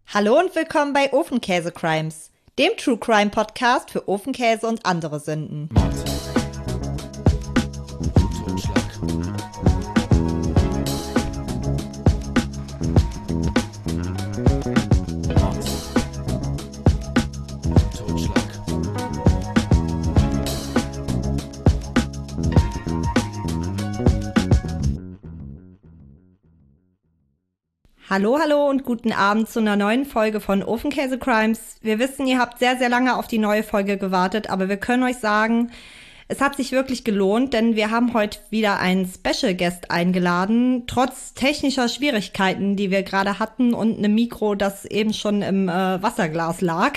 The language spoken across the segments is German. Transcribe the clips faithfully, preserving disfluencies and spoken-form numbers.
Hallo und willkommen bei Ofenkäse Crimes, dem True Crime Podcast für Ofenkäse und andere Sünden. Hallo, hallo und guten Abend zu einer neuen Folge von Ofenkäse Crimes. Wir wissen, ihr habt sehr, sehr lange auf die neue Folge gewartet, aber wir können euch sagen, es hat sich wirklich gelohnt, denn wir haben heute wieder einen Special Guest eingeladen, trotz technischer Schwierigkeiten, die wir gerade hatten und einem Mikro, das eben schon im äh, Wasserglas lag.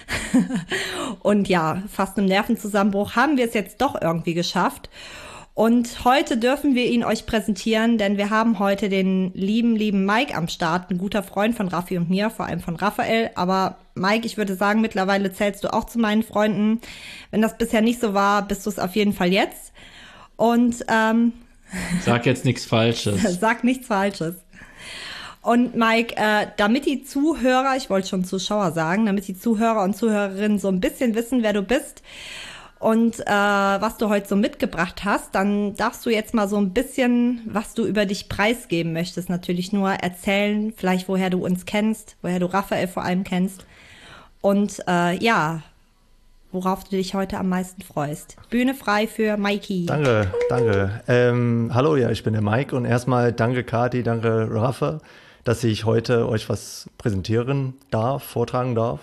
Und ja, fast einem Nervenzusammenbruch haben wir es jetzt doch irgendwie geschafft. Und heute dürfen wir ihn euch präsentieren, denn wir haben heute den lieben, lieben Mike am Start, ein guter Freund von Raffi und mir, vor allem von Raphael. Aber Mike, ich würde sagen, mittlerweile zählst du auch zu meinen Freunden. Wenn das bisher nicht so war, bist du es auf jeden Fall jetzt. Und ähm, sag jetzt nichts Falsches. Sag nichts Falsches. Und Mike, äh, damit die Zuhörer, ich wollte schon Zuschauer sagen, damit die Zuhörer und Zuhörerinnen so ein bisschen wissen, wer du bist und äh, was du heute so mitgebracht hast, dann darfst du jetzt mal so ein bisschen, was du über dich preisgeben möchtest, natürlich nur erzählen, vielleicht woher du uns kennst, woher du Raphael vor allem kennst und äh, ja, worauf du dich heute am meisten freust. Bühne frei für Mikey. Danke, danke. Ähm, hallo, ja, ich bin der Mike und erstmal danke Kati, danke Rafa, dass ich heute euch was präsentieren darf, vortragen darf.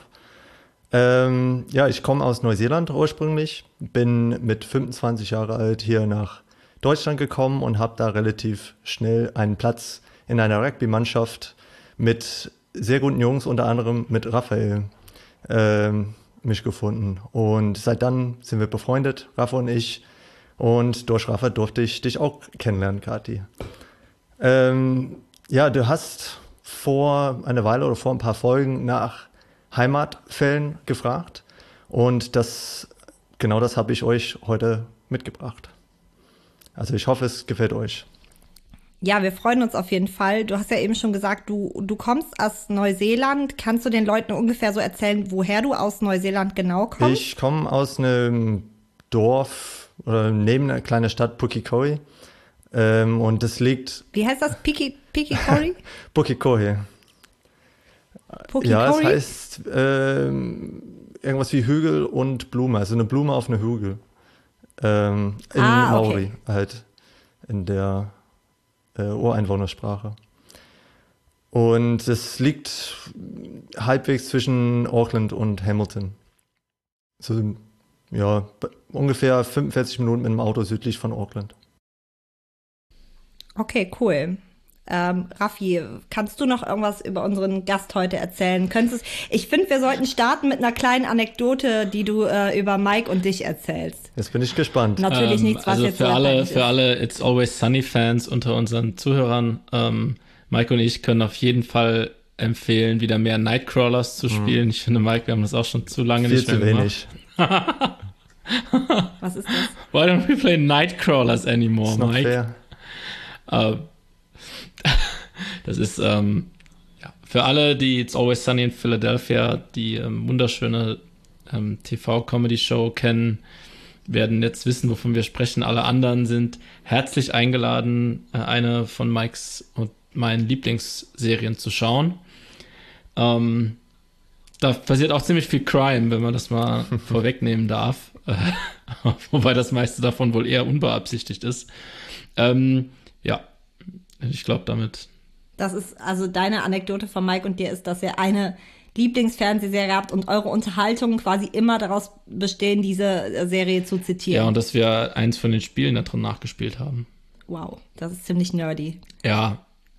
Ähm, ja, ich komme aus Neuseeland ursprünglich, bin mit fünfundzwanzig Jahre alt hier nach Deutschland gekommen und habe da relativ schnell einen Platz in einer Rugby-Mannschaft mit sehr guten Jungs, unter anderem mit Raphael, ähm, mich gefunden. Und seit dann sind wir befreundet, Rafa und ich. Und durch Rafa durfte ich dich auch kennenlernen, Kathi. Ähm, ja, du hast vor einer Weile oder vor ein paar Folgen nach Heimatfällen gefragt und das genau das habe ich euch heute mitgebracht. Also ich hoffe, es gefällt euch. Ja, wir freuen uns auf jeden Fall. Du hast ja eben schon gesagt, du, du kommst aus Neuseeland. Kannst du den Leuten ungefähr so erzählen, woher du aus Neuseeland genau kommst? Ich komme aus einem Dorf oder neben einer kleinen Stadt, Pukekohe. Ähm, und das liegt... Wie heißt das? Piki, Pukekohe? Pukekohe. Ja, es heißt ähm, irgendwas wie Hügel und Blume, also eine Blume auf einer Hügel. Ähm, in ah, Maori, okay. halt in der äh, Ureinwohnersprache. Und es liegt halbwegs zwischen Auckland und Hamilton. So, ja, ungefähr fünfundvierzig Minuten mit dem Auto südlich von Auckland. Okay, cool. Ähm, Raffi, kannst du noch irgendwas über unseren Gast heute erzählen? Könntest, ich finde, wir sollten starten mit einer kleinen Anekdote, die du äh, über Mike und dich erzählst. Jetzt bin ich gespannt. Natürlich ähm, nichts, was also jetzt für so alle, ist. für alle It's Always Sunny Fans unter unseren Zuhörern, ähm, Mike und ich können auf jeden Fall empfehlen, wieder mehr Nightcrawlers zu spielen. Mhm. Ich finde, Mike, wir haben das auch schon zu lange Viel nicht mehr zu wenig. Was ist das? Why don't we play Nightcrawlers anymore, It's not Mike? fair. Uh, das ist ähm, ja, für alle, die It's Always Sunny in Philadelphia, die ähm, wunderschöne ähm, T V-Comedy-Show kennen, werden jetzt wissen, wovon wir sprechen. Alle anderen sind herzlich eingeladen, äh, eine von Mikes und meinen Lieblingsserien zu schauen. Ähm, da passiert auch ziemlich viel Crime, wenn man das mal vorwegnehmen darf. Äh, wobei das meiste davon wohl eher unbeabsichtigt ist. Ähm, ja, ich glaube damit. Das ist also deine Anekdote von Mike und dir ist, dass ihr eine Lieblingsfernsehserie habt und eure Unterhaltungen quasi immer daraus bestehen, diese Serie zu zitieren. Ja, und dass wir eins von den Spielen da drin nachgespielt haben. Wow, das ist ziemlich nerdy. Ja.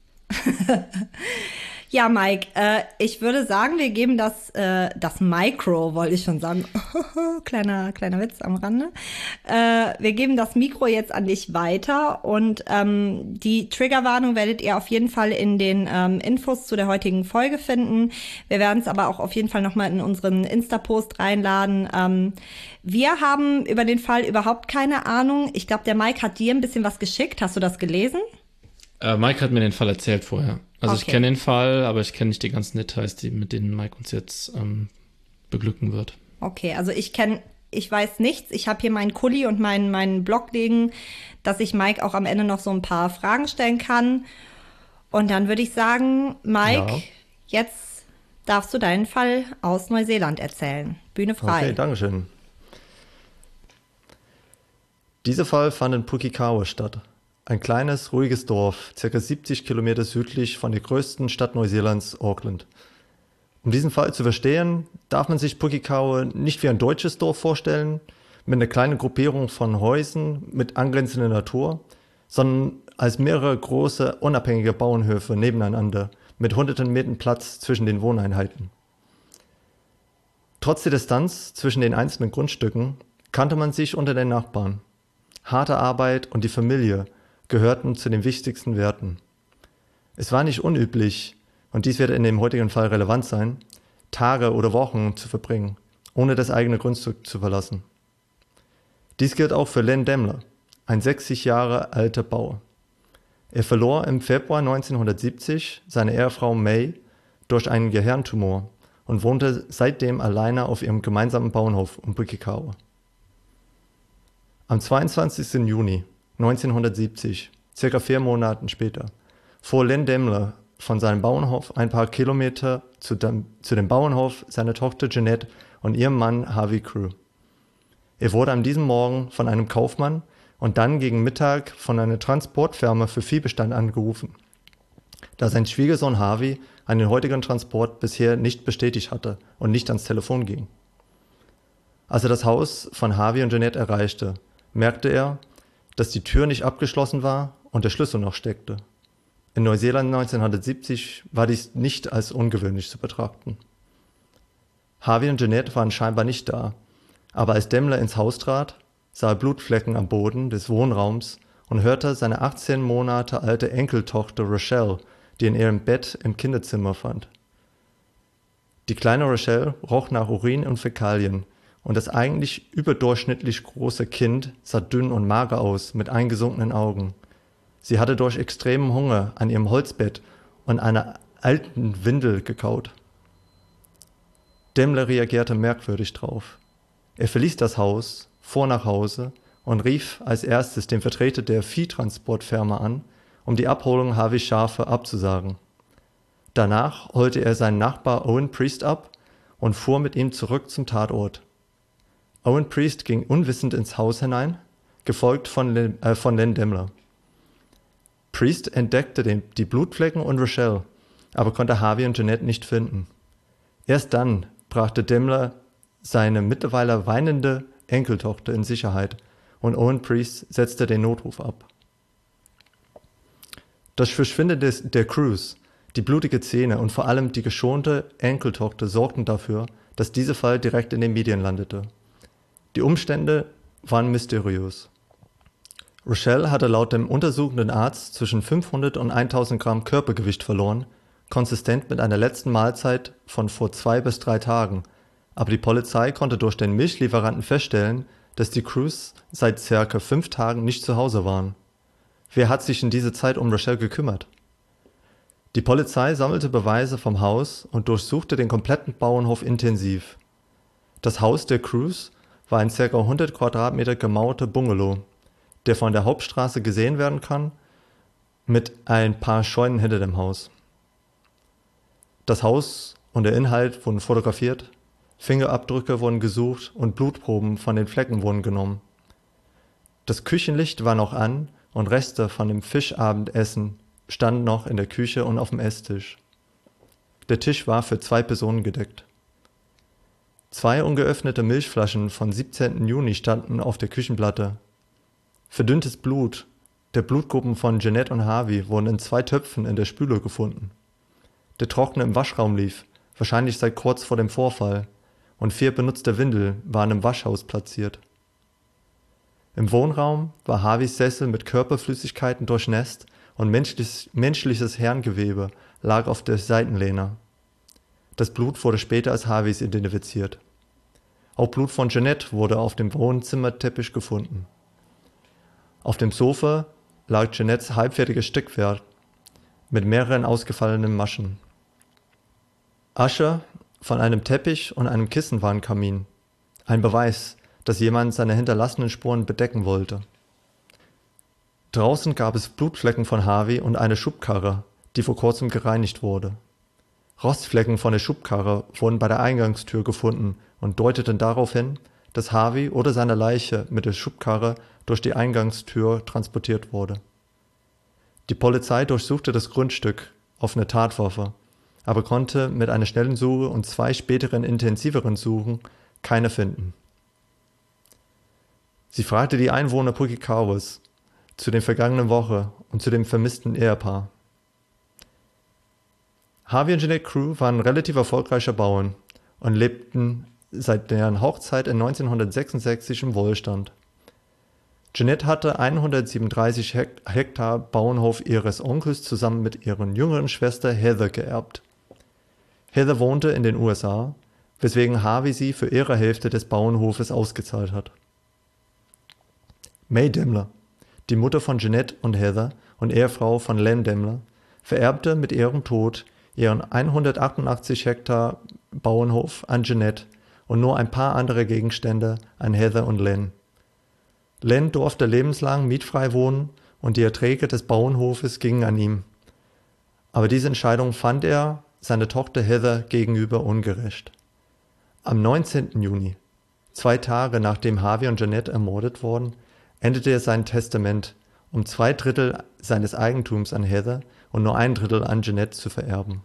Ja, Mike, äh, ich würde sagen, wir geben das, äh, das Micro, wollte ich schon sagen. kleiner, kleiner Witz am Rande. Äh, wir geben das Mikro jetzt an dich weiter und ähm, die Triggerwarnung werdet ihr auf jeden Fall in den ähm, Infos zu der heutigen Folge finden. Wir werden es aber auch auf jeden Fall nochmal in unseren Insta-Post reinladen. Ähm, wir haben über den Fall überhaupt keine Ahnung. Ich glaube, der Mike hat dir ein bisschen was geschickt. Hast du das gelesen? Äh, Mike hat mir den Fall erzählt vorher. Also okay. Ich kenne den Fall, aber ich kenne nicht die ganzen Details, die mit denen Mike uns jetzt ähm, beglücken wird. Okay, also ich kenne, ich weiß nichts. Ich habe hier meinen Kuli und meinen, meinen Blog liegen, dass ich Mike auch am Ende noch so ein paar Fragen stellen kann. Und dann würde ich sagen, Mike, ja. Jetzt darfst du deinen Fall aus Neuseeland erzählen. Bühne frei. Okay, dankeschön. Dieser Fall fand in Pukekohe statt. Ein kleines, ruhiges Dorf, ca. siebzig Kilometer südlich von der größten Stadt Neuseelands, Auckland. Um diesen Fall zu verstehen, darf man sich Pukekohe nicht wie ein deutsches Dorf vorstellen, mit einer kleinen Gruppierung von Häusern mit angrenzender Natur, sondern als mehrere große, unabhängige Bauernhöfe nebeneinander, mit hunderten Metern Platz zwischen den Wohneinheiten. Trotz der Distanz zwischen den einzelnen Grundstücken kannte man sich unter den Nachbarn. Harte Arbeit und die Familie gehörten zu den wichtigsten Werten. Es war nicht unüblich, und dies wird in dem heutigen Fall relevant sein, Tage oder Wochen zu verbringen, ohne das eigene Grundstück zu verlassen. Dies gilt auch für Len Demmler, ein sechzig Jahre alter Bauer. Er verlor im Februar neunzehnhundertsiebzig seine Ehefrau May durch einen Gehirntumor und wohnte seitdem alleine auf ihrem gemeinsamen Bauernhof um Pukekohe. Am zweiundzwanzigsten Juni neunzehnhundertsiebzig, circa vier Monaten später, fuhr Len Demmler von seinem Bauernhof ein paar Kilometer zu dem, zu dem Bauernhof seiner Tochter Jeanette und ihrem Mann Harvey Crew. Er wurde an diesem Morgen von einem Kaufmann und dann gegen Mittag von einer Transportfirma für Viehbestand angerufen, da sein Schwiegersohn Harvey einen heutigen Transport bisher nicht bestätigt hatte und nicht ans Telefon ging. Als er das Haus von Harvey und Jeanette erreichte, merkte er, dass die Tür nicht abgeschlossen war und der Schlüssel noch steckte. In Neuseeland neunzehnhundertsiebzig war dies nicht als ungewöhnlich zu betrachten. Harvey und Jeanette waren scheinbar nicht da, aber als Demmler ins Haus trat, sah er Blutflecken am Boden des Wohnraums und hörte seine achtzehn Monate alte Enkeltochter Rochelle, die in ihrem Bett im Kinderzimmer fand. Die kleine Rochelle roch nach Urin und Fäkalien, und das eigentlich überdurchschnittlich große Kind sah dünn und mager aus, mit eingesunkenen Augen. Sie hatte durch extremen Hunger an ihrem Holzbett und einer alten Windel gekaut. Demmler reagierte merkwürdig drauf. Er verließ das Haus, fuhr nach Hause und rief als erstes den Vertreter der Viehtransportfirma an, um die Abholung Harveys Schafe abzusagen. Danach holte er seinen Nachbar Owen Priest ab und fuhr mit ihm zurück zum Tatort. Owen Priest ging unwissend ins Haus hinein, gefolgt von, Len, äh, von Len Demmler. Priest entdeckte den, die Blutflecken und Rochelle, aber konnte Harvey und Jeanette nicht finden. Erst dann brachte Demmler seine mittlerweile weinende Enkeltochter in Sicherheit und Owen Priest setzte den Notruf ab. Das Verschwinden des, der Crews, die blutige Zähne und vor allem die geschonte Enkeltochter sorgten dafür, dass dieser Fall direkt in den Medien landete. Die Umstände waren mysteriös. Rochelle hatte laut dem untersuchenden Arzt zwischen fünfhundert und tausend Gramm Körpergewicht verloren, konsistent mit einer letzten Mahlzeit von vor zwei bis drei Tagen, aber die Polizei konnte durch den Milchlieferanten feststellen, dass die Crews seit circa fünf Tagen nicht zu Hause waren. Wer hat sich in dieser Zeit um Rochelle gekümmert? Die Polizei sammelte Beweise vom Haus und durchsuchte den kompletten Bauernhof intensiv. Das Haus der Crews war ein ca. hundert Quadratmeter gemauerter Bungalow, der von der Hauptstraße gesehen werden kann, mit ein paar Scheunen hinter dem Haus. Das Haus und der Inhalt wurden fotografiert, Fingerabdrücke wurden gesucht und Blutproben von den Flecken wurden genommen. Das Küchenlicht war noch an und Reste von dem Fischabendessen standen noch in der Küche und auf dem Esstisch. Der Tisch war für zwei Personen gedeckt. Zwei ungeöffnete Milchflaschen vom siebzehnten Juni standen auf der Küchenplatte. Verdünntes Blut der Blutgruppen von Jeanette und Harvey wurden in zwei Töpfen in der Spüle gefunden. Der Trockner im Waschraum lief, wahrscheinlich seit kurz vor dem Vorfall, und vier benutzte Windeln waren im Waschhaus platziert. Im Wohnraum war Harveys Sessel mit Körperflüssigkeiten durchnässt und menschliches, menschliches Hirngewebe lag auf der Seitenlehne. Das Blut wurde später als Harveys identifiziert. Auch Blut von Jeanette wurde auf dem Wohnzimmerteppich gefunden. Auf dem Sofa lag Jeanettes halbfertiges Stückwerk, mit mehreren ausgefallenen Maschen. Asche von einem Teppich und einem Kissen war im Kamin. Ein Beweis, dass jemand seine hinterlassenen Spuren bedecken wollte. Draußen gab es Blutflecken von Harvey und eine Schubkarre, die vor kurzem gereinigt wurde. Rostflecken von der Schubkarre wurden bei der Eingangstür gefunden und deuteten darauf hin, dass Harvey oder seine Leiche mit der Schubkarre durch die Eingangstür transportiert wurde. Die Polizei durchsuchte das Grundstück auf eine Tatwaffe, aber konnte mit einer schnellen Suche und zwei späteren intensiveren Suchen keine finden. Sie fragte die Einwohner Pukekawes zu der vergangenen Woche und zu dem vermissten Ehepaar. Harvey und Jeanette Crew waren relativ erfolgreiche Bauern und lebten seit deren Hochzeit in neunzehnhundertsechsundsechzig im Wohlstand. Jeanette hatte hundertsiebenunddreißig Hektar Bauernhof ihres Onkels zusammen mit ihrer jüngeren Schwester Heather geerbt. Heather wohnte in den U S A, weswegen Harvey sie für ihre Hälfte des Bauernhofes ausgezahlt hat. May Demler, die Mutter von Jeanette und Heather und Ehefrau von Len Demler, vererbte mit ihrem Tod ihren hundertachtundachtzig Hektar Bauernhof an Jeanette und nur ein paar andere Gegenstände an Heather und Len. Len durfte lebenslang mietfrei wohnen und die Erträge des Bauernhofes gingen an ihm. Aber diese Entscheidung fand er seiner Tochter Heather gegenüber ungerecht. Am neunzehnten Juni, zwei Tage nachdem Harvey und Jeanette ermordet wurden, änderte er sein Testament, um zwei Drittel seines Eigentums an Heather und nur ein Drittel an Jeanette zu vererben.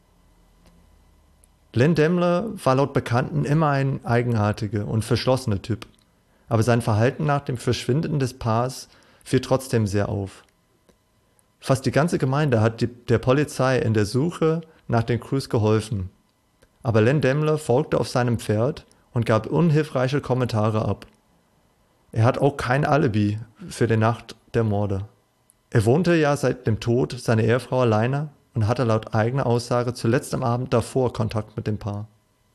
Len Demler war laut Bekannten immer ein eigenartiger und verschlossener Typ, aber sein Verhalten nach dem Verschwinden des Paars fiel trotzdem sehr auf. Fast die ganze Gemeinde hat die, der Polizei in der Suche nach den Crews geholfen, aber Len Demler folgte auf seinem Pferd und gab unhilfreiche Kommentare ab. Er hat auch kein Alibi für die Nacht der Morde. Er wohnte ja seit dem Tod seiner Ehefrau alleine und hatte laut eigener Aussage zuletzt am Abend davor Kontakt mit dem Paar.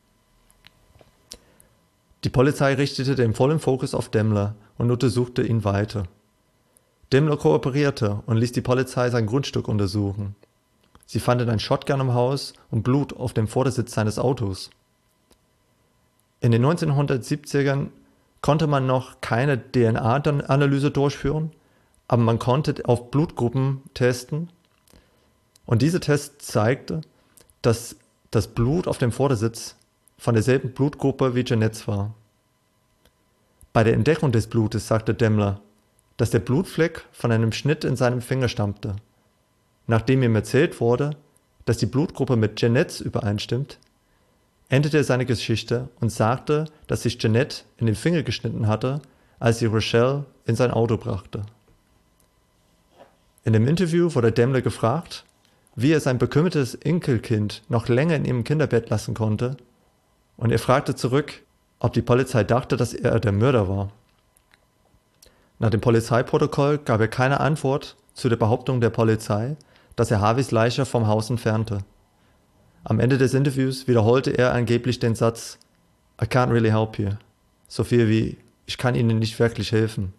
Die Polizei richtete den vollen Fokus auf Demler und untersuchte ihn weiter. Demler kooperierte und ließ die Polizei sein Grundstück untersuchen. Sie fanden ein Shotgun im Haus und Blut auf dem Vordersitz seines Autos. In den neunzehnhundertsiebzigern konnte man noch keine D N A-Analyse durchführen, aber man konnte auf Blutgruppen testen. Und diese Test zeigte, dass das Blut auf dem Vordersitz von derselben Blutgruppe wie Jeanettes war. Bei der Entdeckung des Blutes sagte Demler, dass der Blutfleck von einem Schnitt in seinem Finger stammte. Nachdem ihm erzählt wurde, dass die Blutgruppe mit Jeanettes übereinstimmt, endete er seine Geschichte und sagte, dass sich Jeanette in den Finger geschnitten hatte, als sie Rochelle in sein Auto brachte. In dem Interview wurde Demler gefragt, wie er sein bekümmertes Enkelkind noch länger in ihrem Kinderbett lassen konnte, und er fragte zurück, ob die Polizei dachte, dass er der Mörder war. Nach dem Polizeiprotokoll gab er keine Antwort zu der Behauptung der Polizei, dass er Harveys Leiche vom Haus entfernte. Am Ende des Interviews wiederholte er angeblich den Satz "I can't really help you", so viel wie "Ich kann Ihnen nicht wirklich helfen".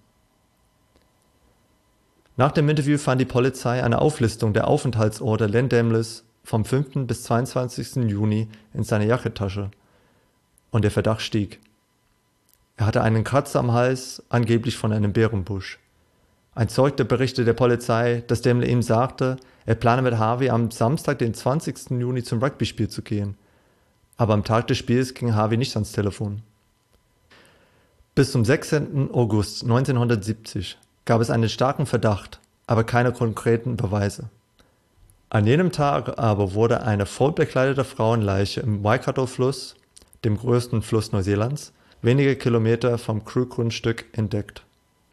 Nach dem Interview fand die Polizei eine Auflistung der Aufenthaltsorte Len Demlers vom fünften bis zweiundzwanzigsten Juni in seiner Jackentasche und der Verdacht stieg. Er hatte einen Kratzer am Hals, angeblich von einem Bärenbusch. Ein Zeuge berichtete der Polizei, dass Demler ihm sagte, er plane mit Harvey am Samstag, den zwanzigsten Juni zum Rugby-Spiel zu gehen. Aber am Tag des Spiels ging Harvey nicht ans Telefon. Bis zum sechzehnten August neunzehnhundertsiebzig gab es einen starken Verdacht, aber keine konkreten Beweise. An jenem Tag aber wurde eine vollbekleidete Frauenleiche im Waikato-Fluss, dem größten Fluss Neuseelands, wenige Kilometer vom Crew-Grundstück entdeckt.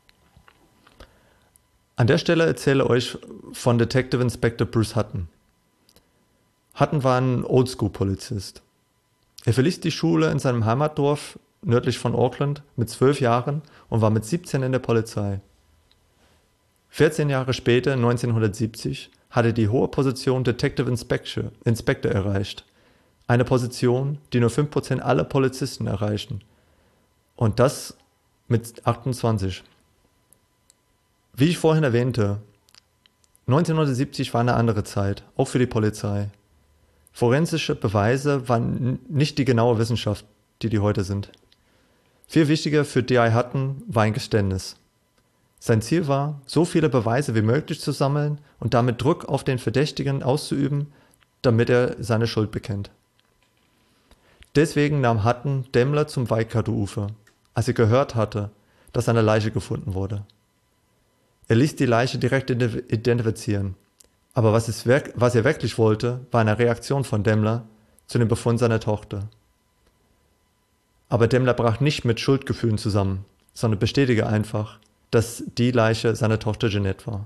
An der Stelle erzähle ich euch von Detective Inspector Bruce Hutton. Hutton war ein Oldschool-Polizist. Er verließ die Schule in seinem Heimatdorf nördlich von Auckland mit zwölf Jahren und war mit siebzehn in der Polizei. vierzehn Jahre später, neunzehnhundertsiebzig, hatte er die hohe Position Detective Inspector, Inspector erreicht. Eine Position, die nur fünf Prozent aller Polizisten erreichen. Und das mit achtundzwanzig. Wie ich vorhin erwähnte, neunzehnhundertsiebzig war eine andere Zeit, auch für die Polizei. Forensische Beweise waren nicht die genaue Wissenschaft, die die heute sind. Viel wichtiger für D I. Hutton war ein Geständnis. Sein Ziel war, so viele Beweise wie möglich zu sammeln und damit Druck auf den Verdächtigen auszuüben, damit er seine Schuld bekennt. Deswegen nahm Hutton Demmler zum Waikato-Ufer, als er gehört hatte, dass eine Leiche gefunden wurde. Er ließ die Leiche direkt identifizieren, aber was, es, was er wirklich wollte, war eine Reaktion von Demmler zu dem Befund seiner Tochter. Aber Demmler brach nicht mit Schuldgefühlen zusammen, sondern bestätigte einfach, dass die Leiche seiner Tochter Jeanette war.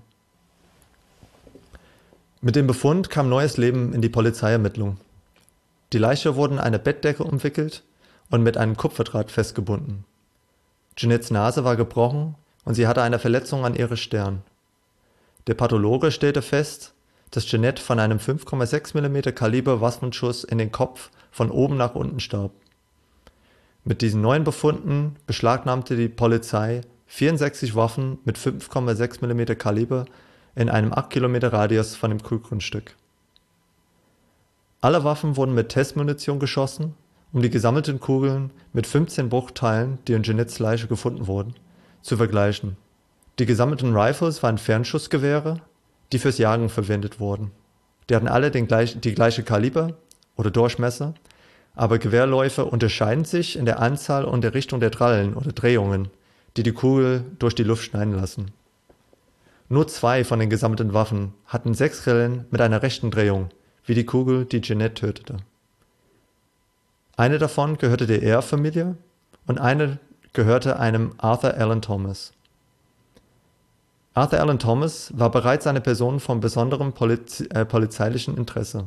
Mit dem Befund kam neues Leben in die Polizeiermittlung. Die Leiche wurde in eine Bettdecke umwickelt und mit einem Kupferdraht festgebunden. Jeanettes Nase war gebrochen und sie hatte eine Verletzung an ihrer Stirn. Der Pathologe stellte fest, dass Jeanette von einem fünf Komma sechs Millimeter Kaliber Waffenschuss in den Kopf von oben nach unten starb. Mit diesen neuen Befunden beschlagnahmte die Polizei vierundsechzig Waffen mit fünf Komma sechs Millimeter Kaliber in einem acht Kilometer Radius von dem Grundstück. Alle Waffen wurden mit Testmunition geschossen, um die gesammelten Kugeln mit fünfzehn Bruchteilen, die in Jeanettes Leiche gefunden wurden, zu vergleichen. Die gesammelten Rifles waren Fernschussgewehre, die fürs Jagen verwendet wurden. Die hatten alle den gleich, die gleiche Kaliber oder Durchmesser, aber Gewehrläufe unterscheiden sich in der Anzahl und der Richtung der Drallen oder Drehungen, die die Kugel durch die Luft schneiden lassen. Nur zwei von den gesammelten Waffen hatten sechs Rillen mit einer rechten Drehung, wie die Kugel, die Jeanette tötete. Eine davon gehörte der Eyre-Familie und eine gehörte einem Arthur Allen Thomas. Arthur Allen Thomas war bereits eine Person von besonderem Poliz- äh, polizeilichen Interesse.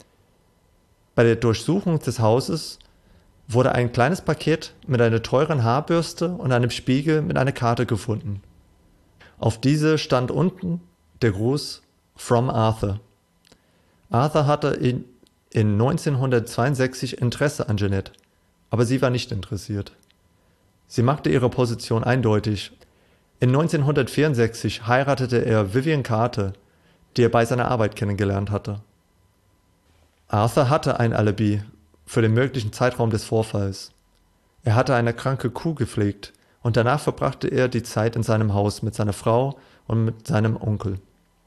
Bei der Durchsuchung des Hauses wurde ein kleines Paket mit einer teuren Haarbürste und einem Spiegel mit einer Karte gefunden. Auf diese stand unten der Gruß From Arthur. Arthur hatte in, in neunzehnhundertzweiundsechzig Interesse an Jeanette, aber sie war nicht interessiert. Sie machte ihre Position eindeutig. In neunzehnhundertvierundsechzig heiratete er Vivian Carter, die er bei seiner Arbeit kennengelernt hatte. Arthur hatte ein Alibi für den möglichen Zeitraum des Vorfalls. Er hatte eine kranke Kuh gepflegt und danach verbrachte er die Zeit in seinem Haus mit seiner Frau und mit seinem Onkel.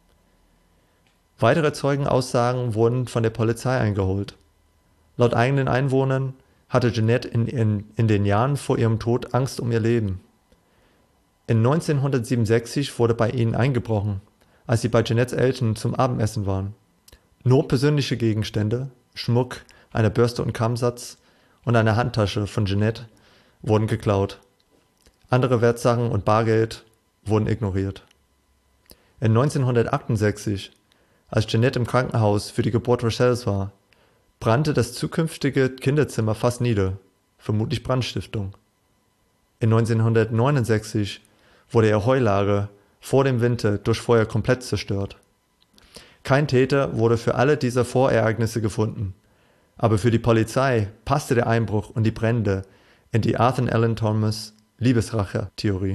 Weitere Zeugenaussagen wurden von der Polizei eingeholt. Laut eigenen Einwohnern hatte Jeanette in, in, in den Jahren vor ihrem Tod Angst um ihr Leben. In neunzehnhundertsiebenundsechzig wurde bei ihnen eingebrochen, als sie bei Jeanettes Eltern zum Abendessen waren. Nur persönliche Gegenstände, Schmuck, eine Bürste und Kammsatz und eine Handtasche von Jeanette wurden geklaut. Andere Wertsachen und Bargeld wurden ignoriert. In neunzehnhundertachtundsechzig, als Jeanette im Krankenhaus für die Geburt Rochelles war, brannte das zukünftige Kinderzimmer fast nieder, vermutlich Brandstiftung. In neunzehnhundertneunundsechzig wurde ihr Heulager vor dem Winter durch Feuer komplett zerstört. Kein Täter wurde für alle diese Vorereignisse gefunden, aber für die Polizei passte der Einbruch und die Brände in die Arthur Allen Thomas Liebesrache-Theorie.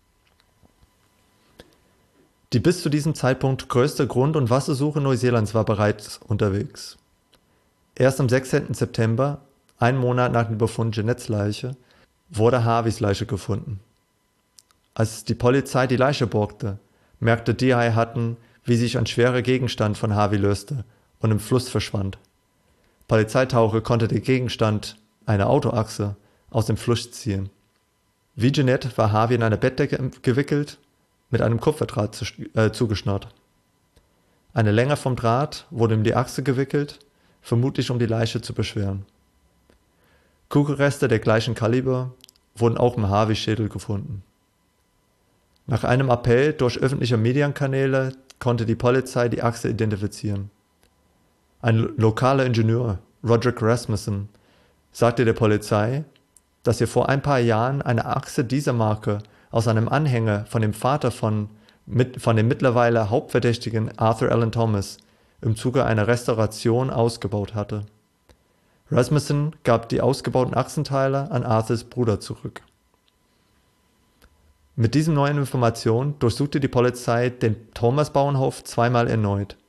Die bis zu diesem Zeitpunkt größte Grund- und Wassersuche Neuseelands war bereits unterwegs. Erst am sechzehnten September, einen Monat nach dem Befund Jeanettes Leiche, wurde Harveys Leiche gefunden. Als die Polizei die Leiche borgte, merkte D I. Hutton, wie sich ein schwerer Gegenstand von Harvey löste und im Fluss verschwand. Polizeitaucher konnte den Gegenstand, eine Autoachse, aus dem Fluss ziehen. Wie Jeanette war Harvey in eine Bettdecke gewickelt, mit einem Kupferdraht zu, äh, zugeschnürt. Eine Länge vom Draht wurde um die Achse gewickelt, vermutlich um die Leiche zu beschweren. Kugelreste der gleichen Kaliber wurden auch im Harvey-Schädel gefunden. Nach einem Appell durch öffentliche Medienkanäle konnte die Polizei die Achse identifizieren. Ein lo- lokaler Ingenieur, Roderick Rasmussen, sagte der Polizei, dass er vor ein paar Jahren eine Achse dieser Marke aus einem Anhänger von dem Vater von, mit, von dem mittlerweile Hauptverdächtigen Arthur Allen Thomas im Zuge einer Restauration ausgebaut hatte. Rasmussen gab die ausgebauten Achsenteile an Arthurs Bruder zurück. Mit diesen neuen Informationen durchsuchte die Polizei den Thomas-Bauernhof zweimal erneut.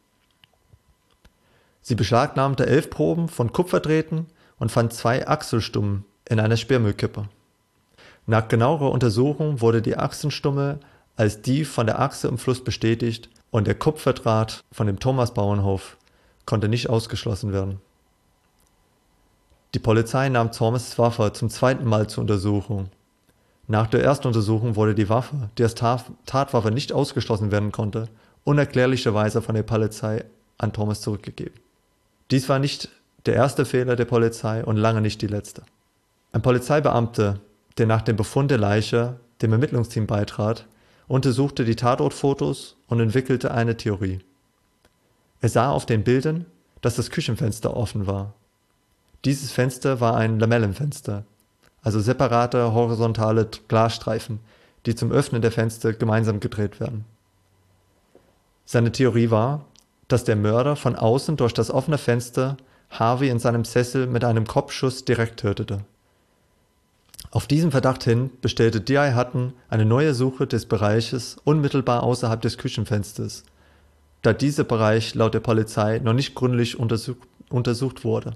Sie beschlagnahmte elf Proben von Kupferdrähten und fand zwei Achselstummen in einer Sperrmüllkippe. Nach genauerer Untersuchung wurde die Achsenstumme als die von der Achse im Fluss bestätigt und der Kupferdraht von dem Thomas-Bauernhof konnte nicht ausgeschlossen werden. Die Polizei nahm Thomas' Waffe zum zweiten Mal zur Untersuchung. Nach der ersten Untersuchung wurde die Waffe, die als Tatwaffe nicht ausgeschlossen werden konnte, unerklärlicherweise von der Polizei an Thomas zurückgegeben. Dies war nicht der erste Fehler der Polizei und lange nicht die letzte. Ein Polizeibeamter, der nach dem Befund der Leiche dem Ermittlungsteam beitrat, untersuchte die Tatortfotos und entwickelte eine Theorie. Er sah auf den Bildern, dass das Küchenfenster offen war. Dieses Fenster war ein Lamellenfenster, also separate horizontale Glasstreifen, die zum Öffnen der Fenster gemeinsam gedreht werden. Seine Theorie war, dass der Mörder von außen durch das offene Fenster Harvey in seinem Sessel mit einem Kopfschuss direkt tötete. Auf diesen Verdacht hin bestellte D I Hutton eine neue Suche des Bereiches unmittelbar außerhalb des Küchenfensters, da dieser Bereich laut der Polizei noch nicht gründlich untersucht, untersucht wurde.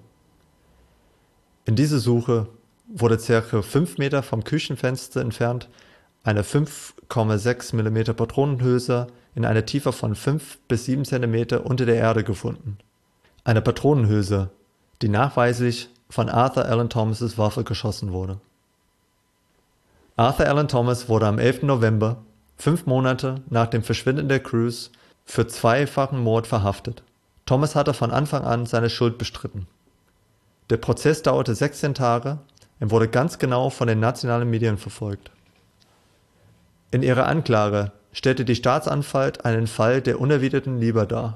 In dieser Suche wurde ca. fünf Meter vom Küchenfenster entfernt eine fünf Komma sechs Millimeter Patronenhülse in einer Tiefe von fünf bis sieben Zentimeter unter der Erde gefunden. Eine Patronenhülse, die nachweislich von Arthur Alan Thomas' Waffe geschossen wurde. Arthur Alan Thomas wurde am elften November, fünf Monate nach dem Verschwinden der Crews, für zweifachen Mord verhaftet. Thomas hatte von Anfang an seine Schuld bestritten. Der Prozess dauerte sechzehn Tage und wurde ganz genau von den nationalen Medien verfolgt. In ihrer Anklage stellte die Staatsanwalt einen Fall der unerwiderten Liebe dar.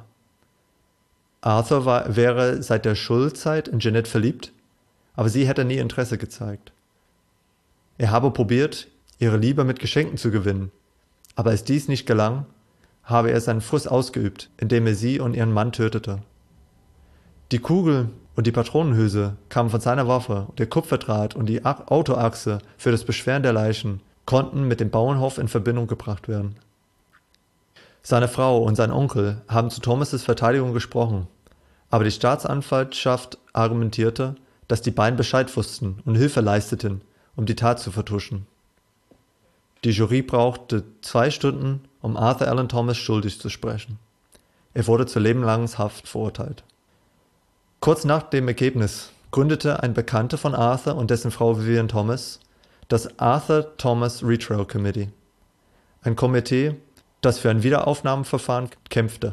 Arthur war, wäre seit der Schulzeit in Jeanette verliebt, aber sie hätte nie Interesse gezeigt. Er habe probiert, ihre Liebe mit Geschenken zu gewinnen, aber als dies nicht gelang, habe er seinen Frust ausgeübt, indem er sie und ihren Mann tötete. Die Kugel und die Patronenhülse kamen von seiner Waffe und der Kupferdraht und die Autoachse für das Beschweren der Leichen konnten mit dem Bauernhof in Verbindung gebracht werden. Seine Frau und sein Onkel haben zu Thomas' Verteidigung gesprochen, aber die Staatsanwaltschaft argumentierte, dass die beiden Bescheid wussten und Hilfe leisteten, um die Tat zu vertuschen. Die Jury brauchte zwei Stunden, um Arthur Alan Thomas schuldig zu sprechen. Er wurde zu lebenlanger Haft verurteilt. Kurz nach dem Ergebnis gründete ein Bekannter von Arthur und dessen Frau Vivian Thomas das Arthur Thomas Retrial Committee, ein Komitee, das für ein Wiederaufnahmeverfahren kämpfte.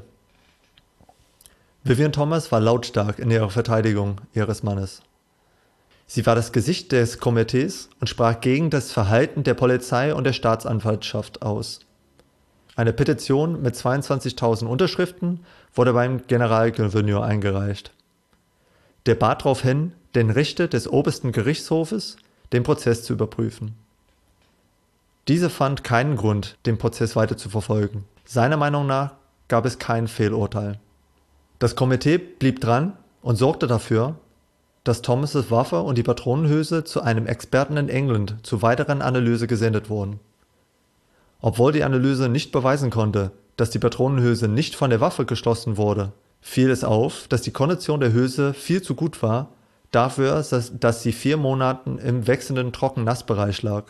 Vivian Thomas war lautstark in ihrer Verteidigung ihres Mannes. Sie war das Gesicht des Komitees und sprach gegen das Verhalten der Polizei und der Staatsanwaltschaft aus. Eine Petition mit zweiundzwanzigtausend Unterschriften wurde beim Generalgouverneur eingereicht. Der bat darauf hin, den Richter des obersten Gerichtshofes den Prozess zu überprüfen. Dieser fand keinen Grund, den Prozess weiter zu verfolgen. Seiner Meinung nach gab es kein Fehlurteil. Das Komitee blieb dran und sorgte dafür, dass Thomas' Waffe und die Patronenhülse zu einem Experten in England zur weiteren Analyse gesendet wurden. Obwohl die Analyse nicht beweisen konnte, dass die Patronenhülse nicht von der Waffe geschlossen wurde, fiel es auf, dass die Kondition der Hülse viel zu gut war, dafür, dass, dass sie vier Monaten im wechselnden Trocken-Nass-Bereich lag.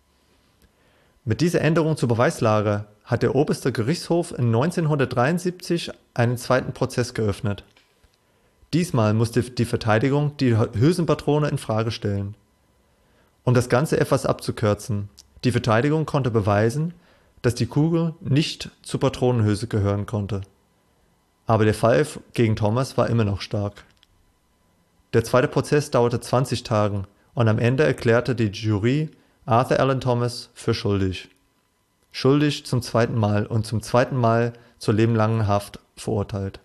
Mit dieser Änderung zur Beweislage hat der oberste Gerichtshof in neunzehnhundertdreiundsiebzig einen zweiten Prozess geöffnet. Diesmal musste die Verteidigung die Hülsenpatrone in Frage stellen. Um das Ganze etwas abzukürzen, die Verteidigung konnte beweisen, dass die Kugel nicht zur Patronenhülse gehören konnte. Aber der Fall gegen Thomas war immer noch stark. Der zweite Prozess dauerte zwanzig Tage und am Ende erklärte die Jury Arthur Alan Thomas für schuldig. Schuldig zum zweiten Mal und zum zweiten Mal zur lebenlangen Haft verurteilt.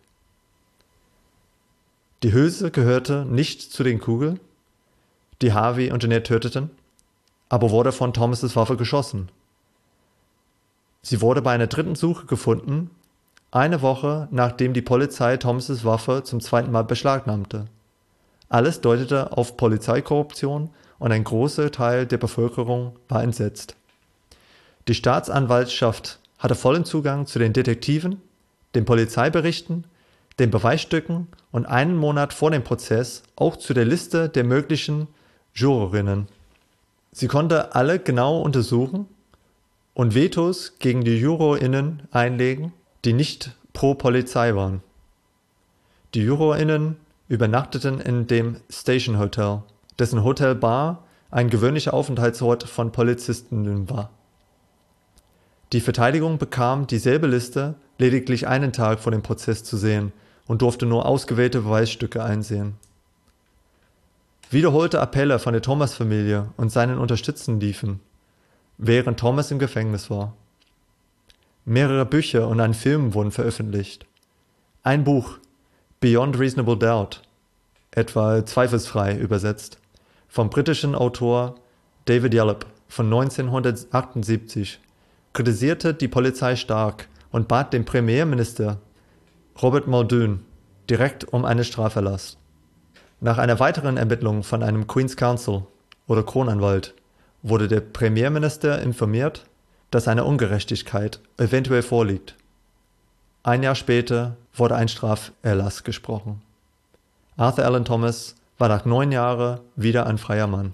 Die Hülse gehörte nicht zu den Kugeln, die Harvey und Jeanette töteten, aber wurde von Thomas' Waffe geschossen. Sie wurde bei einer dritten Suche gefunden, eine Woche nachdem die Polizei Thomas' Waffe zum zweiten Mal beschlagnahmte. Alles deutete auf Polizeikorruption und ein großer Teil der Bevölkerung war entsetzt. Die Staatsanwaltschaft hatte vollen Zugang zu den Detektiven, den Polizeiberichten, den Beweisstücken und einen Monat vor dem Prozess auch zu der Liste der möglichen Jurorinnen. Sie konnte alle genau untersuchen und Vetos gegen die JurorInnen einlegen, die nicht pro Polizei waren. Die JurorInnen übernachteten in dem Station Hotel, dessen Hotelbar ein gewöhnlicher Aufenthaltsort von Polizistinnen war. Die Verteidigung bekam dieselbe Liste lediglich einen Tag vor dem Prozess zu sehen und durfte nur ausgewählte Beweisstücke einsehen. Wiederholte Appelle von der Thomas-Familie und seinen Unterstützern liefen, während Thomas im Gefängnis war. Mehrere Bücher und ein Film wurden veröffentlicht. Ein Buch, Beyond Reasonable Doubt, etwa zweifelsfrei übersetzt, vom britischen Autor David Yallop von neunzehnhundertachtundsiebzig, kritisierte die Polizei stark und bat den Premierminister Robert Muldoon direkt um eine Straferlass. Nach einer weiteren Ermittlung von einem Queen's Counsel oder Kronanwalt wurde der Premierminister informiert, dass eine Ungerechtigkeit eventuell vorliegt. Ein Jahr später wurde ein Straferlass gesprochen. Arthur Allen Thomas war nach neun Jahren wieder ein freier Mann.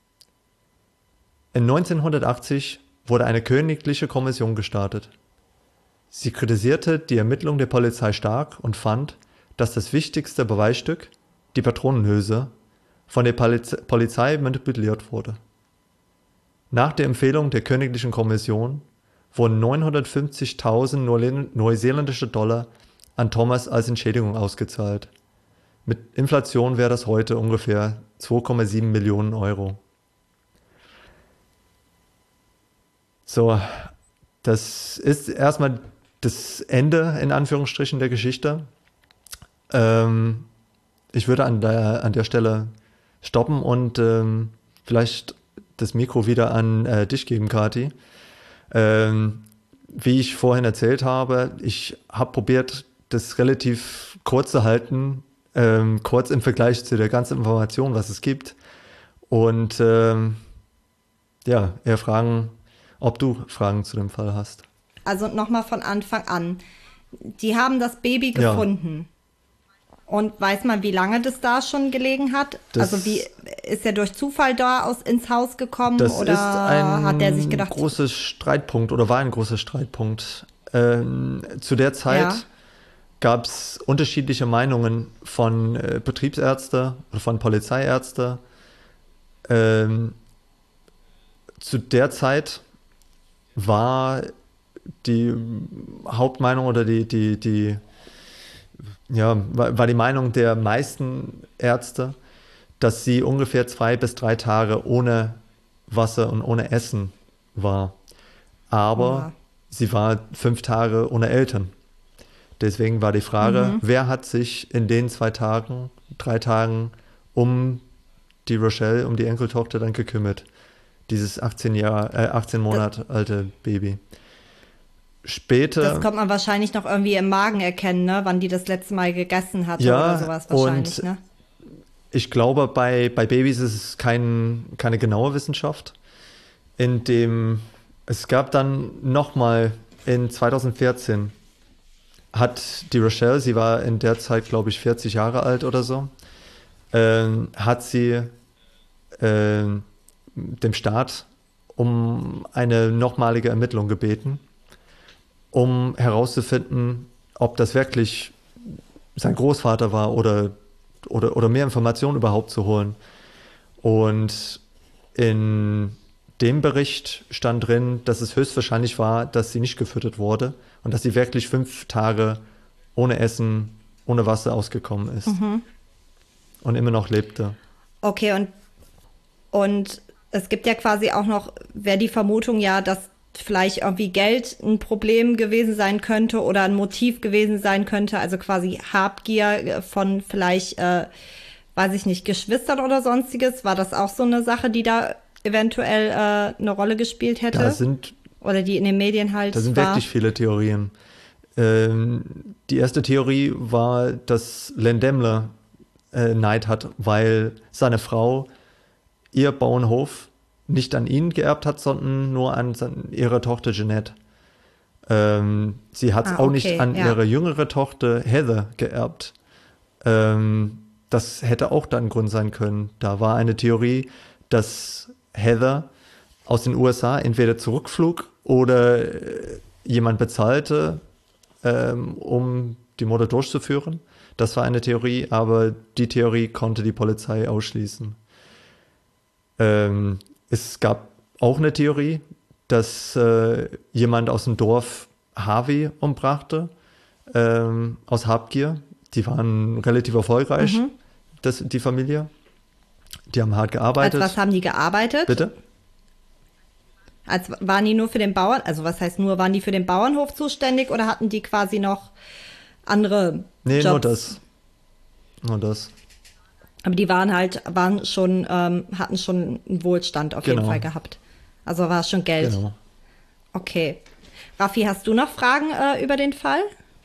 In neunzehnhundertachtzig wurde eine königliche Kommission gestartet. Sie kritisierte die Ermittlung der Polizei stark und fand, dass das wichtigste Beweisstück, die Patronenhülse, von der Poliz- Polizei manipuliert wurde. Nach der Empfehlung der königlichen Kommission wurden neunhundertfünfzigtausend neuseeländische Dollar an Thomas als Entschädigung ausgezahlt. Mit Inflation wäre das heute ungefähr zwei Komma sieben Millionen Euro. So, das ist erstmal das Ende in Anführungsstrichen der Geschichte. Ähm, ich würde an der, an der Stelle stoppen und ähm, vielleicht das Mikro wieder an äh, dich geben, Kathi. Ähm, wie ich vorhin erzählt habe, ich habe probiert, das relativ kurz zu halten, ähm, kurz im Vergleich zu der ganzen Information, was es gibt. Und ähm, ja, eher fragen, ob du Fragen zu dem Fall hast. Also nochmal von Anfang an. Die haben das Baby Ja. gefunden. Und weiß man, wie lange das da schon gelegen hat? Das- also wie ist er durch Zufall da aus, ins Haus gekommen? Das oder ist ein hat er sich gedacht, großer Streitpunkt oder war ein großer Streitpunkt. Ähm, zu der Zeit Ja. gab es unterschiedliche Meinungen von äh, Betriebsärzte oder von Polizeiärzte. Ähm, zu der Zeit war die Hauptmeinung oder die, die, die ja, war, war die Meinung der meisten Ärzte, dass sie ungefähr zwei bis drei Tage ohne Wasser und ohne Essen war. Aber Ja. sie war fünf Tage ohne Eltern. Deswegen war die Frage, Mhm. wer hat sich in den zwei Tagen, drei Tagen um die Rochelle, um die Enkeltochter dann gekümmert? Dieses achtzehn Jahre, äh, achtzehn Monate alte Baby. Später. das kommt man wahrscheinlich noch irgendwie im Magen erkennen, ne? Wann die das letzte Mal gegessen hatte Ja, oder sowas wahrscheinlich, und ne? Ich glaube, bei, bei Babys ist es kein, keine genaue Wissenschaft. In dem, es gab dann nochmal in zweitausendvierzehn hat die Rochelle, sie war in der Zeit, glaube ich, vierzig Jahre alt oder so, ähm, hat sie ähm, dem Staat um eine nochmalige Ermittlung gebeten, um herauszufinden, ob das wirklich sein Großvater war oder, oder, oder mehr Informationen überhaupt zu holen. Und in dem Bericht stand drin, dass es höchstwahrscheinlich war, dass sie nicht gefüttert wurde und dass sie wirklich fünf Tage ohne Essen, ohne Wasser ausgekommen ist und immer noch lebte. Okay, und, und es gibt ja quasi auch noch, wäre die Vermutung ja, dass vielleicht irgendwie Geld ein Problem gewesen sein könnte oder ein Motiv gewesen sein könnte, also quasi Habgier von vielleicht, äh, weiß ich nicht, Geschwistern oder sonstiges. War das auch so eine Sache, die da eventuell äh, eine Rolle gespielt hätte? Da sind, oder die in den Medien halt da sind war? wirklich viele Theorien. Ähm, die erste Theorie war, dass Len Demler äh, Neid hat, weil seine Frau ihr Bauernhof nicht an ihn geerbt hat, sondern nur an seine, ihre Tochter Jeanette. Ähm, sie hat es ah, auch okay, nicht an ja. ihre jüngere Tochter Heather geerbt. Ähm, das hätte auch dann ein Grund sein können. Da war eine Theorie, dass Heather aus den U S A entweder zurückflog oder jemand bezahlte, ähm, um die Morde durchzuführen. Das war eine Theorie, aber die Theorie konnte die Polizei ausschließen. Ähm, es gab auch eine Theorie, dass äh, jemand aus dem Dorf Harvey umbrachte, ähm, aus Habgier. Die waren relativ erfolgreich, mhm. das, die Familie. Die haben hart gearbeitet. Als was haben die gearbeitet? Bitte? Als waren die nur für den Bauern, also was heißt nur, waren die für den Bauernhof zuständig oder hatten die quasi noch andere Nee, Jobs? nur das. Nur das. Aber die waren halt, waren schon, ähm, hatten schon einen Wohlstand auf genau. jeden Fall gehabt. Also war es schon Geld. Genau. Okay. Raffi, hast du noch Fragen äh, über den Fall?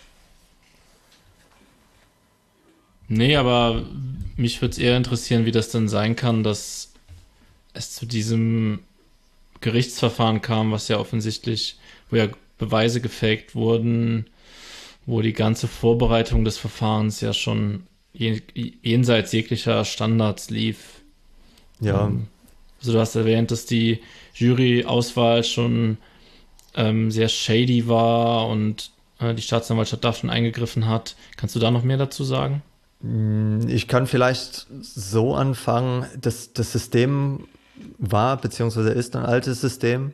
Nee, aber mich würde es eher interessieren, wie das denn sein kann, dass es zu diesem Gerichtsverfahren kam, was ja offensichtlich, wo ja Beweise gefaked wurden, wo die ganze Vorbereitung des Verfahrens ja schon jenseits jeglicher Standards lief. Ja. Also du hast erwähnt, dass die Juryauswahl schon ähm, sehr shady war und äh, die Staatsanwaltschaft da schon eingegriffen hat. Kannst du da noch mehr dazu sagen? Ich kann vielleicht so anfangen, dass das System war, beziehungsweise ist ein altes System.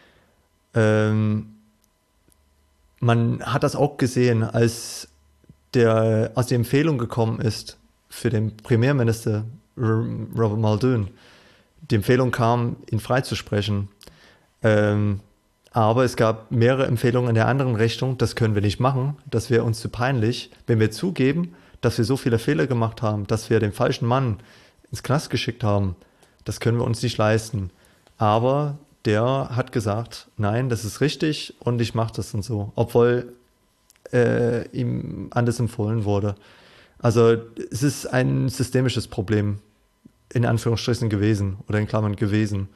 Ähm, man hat das auch gesehen, als der aus der Empfehlung gekommen ist für den Premierminister Robert Muldoon. Die Empfehlung kam, ihn freizusprechen. Ähm, aber es gab mehrere Empfehlungen in der anderen Richtung, das können wir nicht machen, das wäre uns zu peinlich, wenn wir zugeben, dass wir so viele Fehler gemacht haben, dass wir den falschen Mann ins Knast geschickt haben. Das können wir uns nicht leisten. Aber der hat gesagt, nein, das ist richtig und ich mache das und so, obwohl äh, ihm anders empfohlen wurde. Also es ist ein systemisches Problem, in Anführungsstrichen gewesen oder in Klammern gewesen.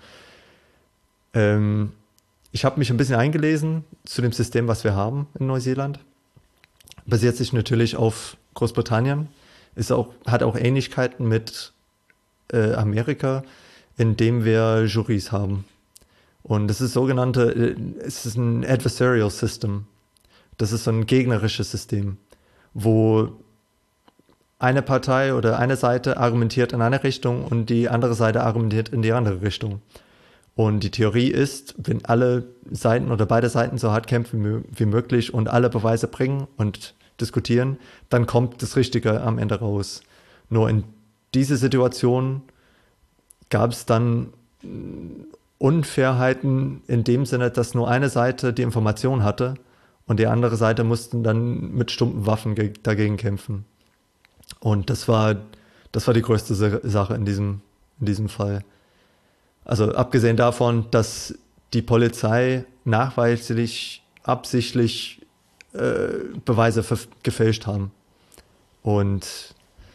Ähm, ich habe mich ein bisschen eingelesen zu dem System, was wir haben in Neuseeland. Basiert sich natürlich auf Großbritannien, ist auch, hat auch Ähnlichkeiten mit äh, Amerika, in dem wir Jurys haben. Und das ist sogenannte, äh, es ist ein Adversarial System. Das ist so ein gegnerisches System, wo eine Partei oder eine Seite argumentiert in eine Richtung und die andere Seite argumentiert in die andere Richtung. Und die Theorie ist, wenn alle Seiten oder beide Seiten so hart kämpfen wie möglich und alle Beweise bringen und diskutieren, dann kommt das Richtige am Ende raus. Nur in dieser Situation gab es dann Unfairheiten in dem Sinne, dass nur eine Seite die Information hatte und die andere Seite mussten dann mit stumpfen Waffen ge- dagegen kämpfen. Und das war, das war die größte Sache in diesem, in diesem Fall. Also abgesehen davon, dass die Polizei nachweislich, absichtlich äh, Beweise ver- gefälscht haben. Und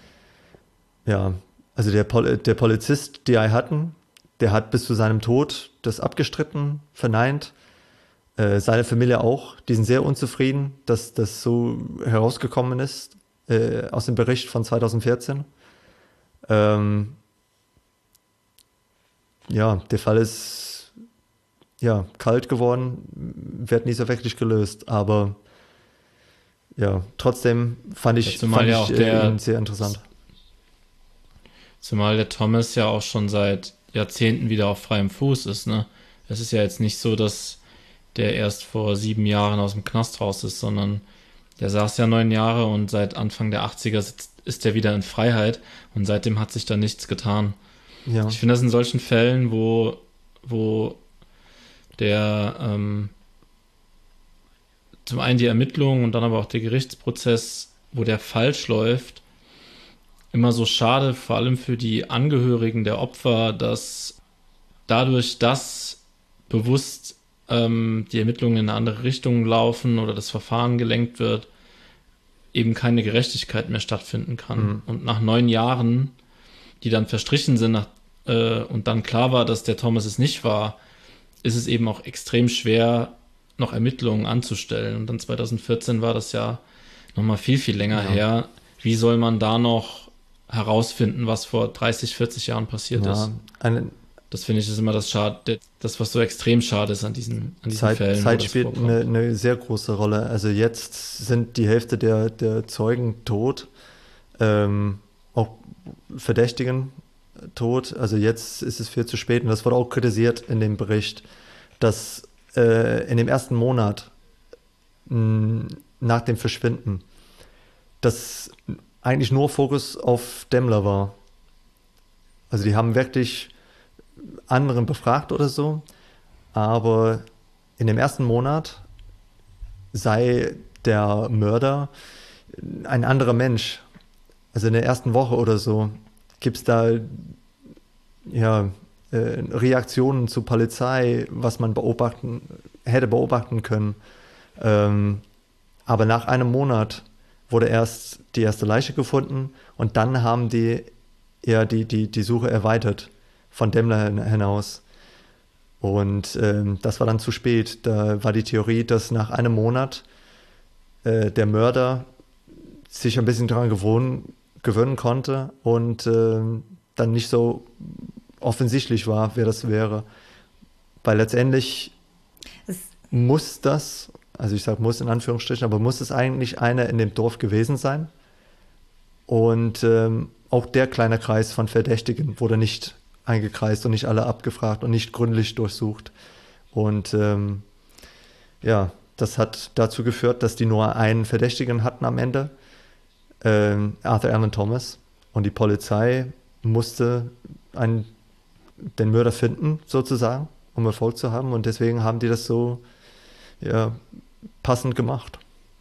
ja, also der, Pol- der Polizist, den wir hatten, der hat bis zu seinem Tod das abgestritten, verneint. Äh, seine Familie auch, die sind sehr unzufrieden, dass das so herausgekommen ist äh, aus dem Bericht von zwanzig vierzehn. Ähm, ja, der Fall ist ja kalt geworden, wird nie so wirklich gelöst, aber ja, trotzdem fand ich, zumal fand ja ich auch der, ihn sehr interessant. Zumal der Thomas ja auch schon seit Jahrzehnten wieder auf freiem Fuß ist, ne? Es ist ja jetzt nicht so, dass der erst vor sieben Jahren aus dem Knast raus ist, sondern der saß ja neun Jahre und seit Anfang der achtziger sitzt, ist er wieder in Freiheit und seitdem hat sich da nichts getan. Ja. Ich finde das in solchen Fällen, wo, wo der ähm, zum einen die Ermittlungen und dann aber auch der Gerichtsprozess, wo der falsch läuft, immer so schade, vor allem für die Angehörigen der Opfer, dass dadurch, dass bewusst ähm, die Ermittlungen in eine andere Richtung laufen oder das Verfahren gelenkt wird, eben keine Gerechtigkeit mehr stattfinden kann. Mhm. Und nach neun Jahren, die dann verstrichen sind, nach, äh, und dann klar war, dass der Thomas es nicht war, ist es eben auch extrem schwer, noch Ermittlungen anzustellen. Und dann zwanzig vierzehn war das ja nochmal viel, viel länger ja. her. Wie soll man da noch herausfinden, was vor dreißig, vierzig Jahren passiert ja, ist? Eine, das finde ich ist immer das Schade, das, was so extrem schade ist an diesen, an diesen Zeit, Fällen. Zeit spielt eine, eine sehr große Rolle. Also jetzt sind die Hälfte der, der Zeugen tot, ähm, auch Verdächtigen tot. Also jetzt ist es viel zu spät. Und das wurde auch kritisiert in dem Bericht, dass äh, in dem ersten Monat mh, nach dem Verschwinden, dass eigentlich nur Fokus auf Demmler war. Also die haben wirklich anderen befragt oder so, aber in dem ersten Monat sei der Mörder ein anderer Mensch. Also in der ersten Woche oder so gibt es da ja, äh, Reaktionen zur Polizei, was man beobachten, hätte beobachten können. Ähm, aber nach einem Monat wurde erst die erste Leiche gefunden und dann haben die ja die, die, die Suche erweitert von Demmler hinaus. Und ähm, das war dann zu spät. Da war die Theorie, dass nach einem Monat äh, der Mörder sich ein bisschen daran gewohnen, gewöhnen konnte und äh, dann nicht so offensichtlich war, wer das wäre. Weil letztendlich es muss das, also ich sage muss in Anführungsstrichen, aber muss es eigentlich einer in dem Dorf gewesen sein. Und ähm, auch der kleine Kreis von Verdächtigen wurde nicht eingekreist und nicht alle abgefragt und nicht gründlich durchsucht. Und ähm, ja, das hat dazu geführt, dass die nur einen Verdächtigen hatten am Ende, ähm, Arthur Alan Thomas. Und die Polizei musste einen, den Mörder finden, sozusagen, um Erfolg zu haben. Und deswegen haben die das so ja, passend gemacht.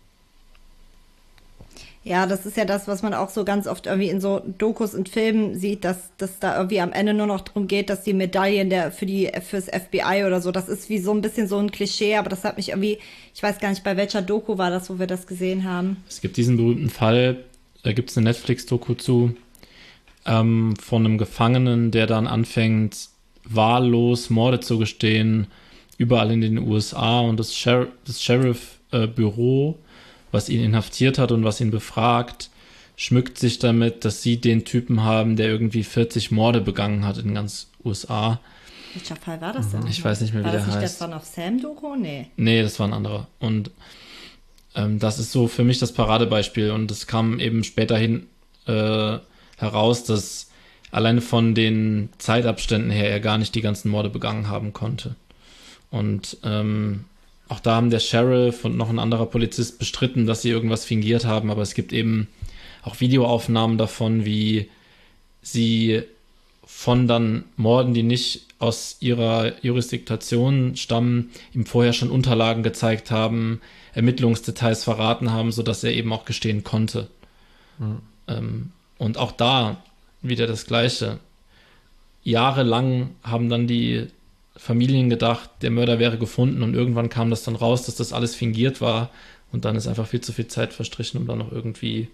Ja, das ist ja das, was man auch so ganz oft irgendwie in so Dokus und Filmen sieht, dass dass da irgendwie am Ende nur noch darum geht, dass die Medaillen der für die fürs F B I oder so, das ist wie so ein bisschen so ein Klischee, aber das hat mich irgendwie, ich weiß gar nicht, bei welcher Doku war das, wo wir das gesehen haben. Es gibt diesen berühmten Fall, da gibt es eine Netflix-Doku zu, ähm, von einem Gefangenen, der dann anfängt, wahllos Morde zu gestehen, überall in den U S A, und das, Sher- das Sheriff-Büro, was ihn inhaftiert hat und was ihn befragt, schmückt sich damit, dass sie den Typen haben, der irgendwie vierzig Morde begangen hat in ganz U S A. Welcher Fall war das denn? Ich weiß nicht mehr, wie der heißt. War das nicht der Son of Sam-Doku? Nee. Nee, das war ein anderer. Und ähm, das ist so für mich das Paradebeispiel. Und es kam eben späterhin äh, heraus, dass alleine von den Zeitabständen her er gar nicht die ganzen Morde begangen haben konnte. Und ähm, auch da haben der Sheriff und noch ein anderer Polizist bestritten, dass sie irgendwas fingiert haben, aber es gibt eben auch Videoaufnahmen davon, wie sie von dann Morden, die nicht aus ihrer Jurisdiktion stammen, ihm vorher schon Unterlagen gezeigt haben, Ermittlungsdetails verraten haben, sodass er eben auch gestehen konnte. Mhm. Ähm, und auch da wieder das Gleiche. Jahrelang haben dann die Familien gedacht, der Mörder wäre gefunden, und irgendwann kam das dann raus, dass das alles fingiert war, und dann ist einfach viel zu viel Zeit verstrichen, um dann noch irgendwie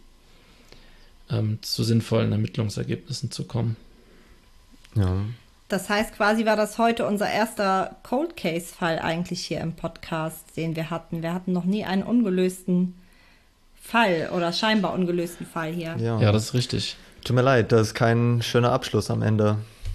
ähm, zu sinnvollen Ermittlungsergebnissen zu kommen. Ja. Das heißt, quasi war das heute unser erster Cold Case-Fall eigentlich hier im Podcast, den wir hatten. Wir hatten noch nie einen ungelösten Fall oder scheinbar ungelösten Fall hier. Ja, ja, das ist richtig. Tut mir leid, das ist kein schöner Abschluss am Ende.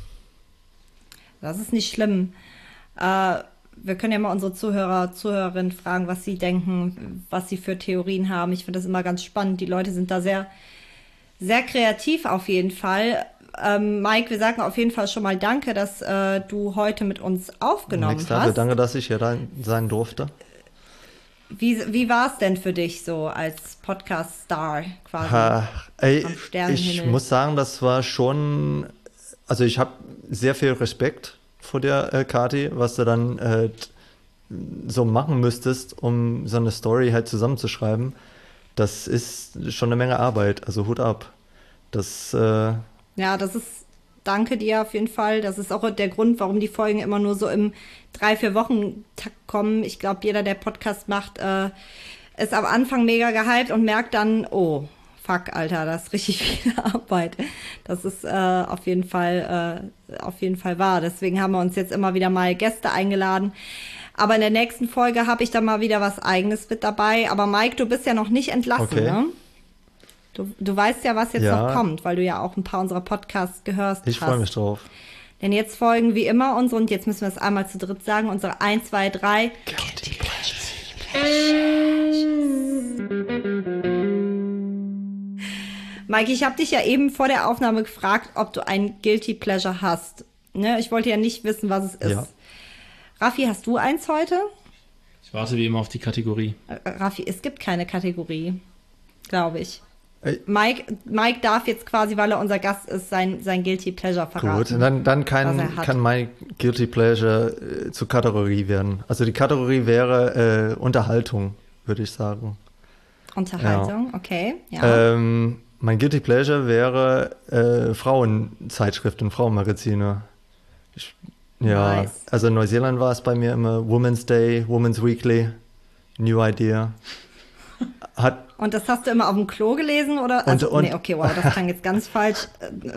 Das ist nicht schlimm. Äh, wir können ja mal unsere Zuhörer, Zuhörerinnen fragen, was sie denken, was sie für Theorien haben. Ich finde das immer ganz spannend. Die Leute sind da sehr, sehr kreativ auf jeden Fall. Ähm, Mike, wir sagen auf jeden Fall schon mal danke, dass äh, du heute mit uns aufgenommen Nix hast. Dafür. Danke, dass ich hier rein sein durfte. Wie, wie war es denn für dich so als Podcast-Star quasi ha, ey, am Sternenhimmel? Ich muss sagen, das war schon, also ich habe sehr viel Respekt vor der äh, Kathi, was du dann äh, so machen müsstest, um so eine Story halt zusammenzuschreiben. Das ist schon eine Menge Arbeit, also Hut ab. Das, äh, ja, das ist, danke dir auf jeden Fall. Das ist auch der Grund, warum die Folgen immer nur so im drei, vier Wochen Takt kommen. Ich glaube, jeder, der Podcast macht, äh, ist am Anfang mega gehypt und merkt dann, oh, fuck, Alter, das ist richtig viel Arbeit. Das ist äh, auf jeden Fall äh, auf jeden Fall wahr. Deswegen haben wir uns jetzt immer wieder mal Gäste eingeladen. Aber in der nächsten Folge habe ich dann mal wieder was Eigenes mit dabei. Aber Mike, du bist ja noch nicht entlassen, Okay. ne? Du, du weißt ja, was jetzt Ja. noch kommt, weil du ja auch ein paar unserer Podcasts gehört Ich hast. freue mich drauf. Denn jetzt folgen wie immer unsere, und jetzt müssen wir es einmal zu dritt sagen, unsere eins, zwei, drei. Guilty Maike, ich habe dich ja eben vor der Aufnahme gefragt, ob du ein Guilty Pleasure hast. Ne? Ich wollte ja nicht wissen, was es ist. Ja. Raffi, hast du eins heute? Ich warte wie immer auf die Kategorie. Äh, Raffi, es gibt keine Kategorie, glaube ich. Ey. Mike, Mike darf jetzt quasi, weil er unser Gast ist, sein, sein Guilty Pleasure verraten. Gut, und dann, dann was kann, er hat. kann mein Guilty Pleasure äh, zur Kategorie werden. Also die Kategorie wäre äh, Unterhaltung, würde ich sagen. Unterhaltung, okay. Ja. Ähm, mein Guilty Pleasure wäre äh, Frauenzeitschriften, Frauenmagazine. Ich, ja, Nice. also in Neuseeland war es bei mir immer Women's Day, Women's Weekly, New Idea. Hat Und das hast du immer auf dem Klo gelesen, oder? Also, Und- und- nee, okay, wow, das klang jetzt ganz falsch.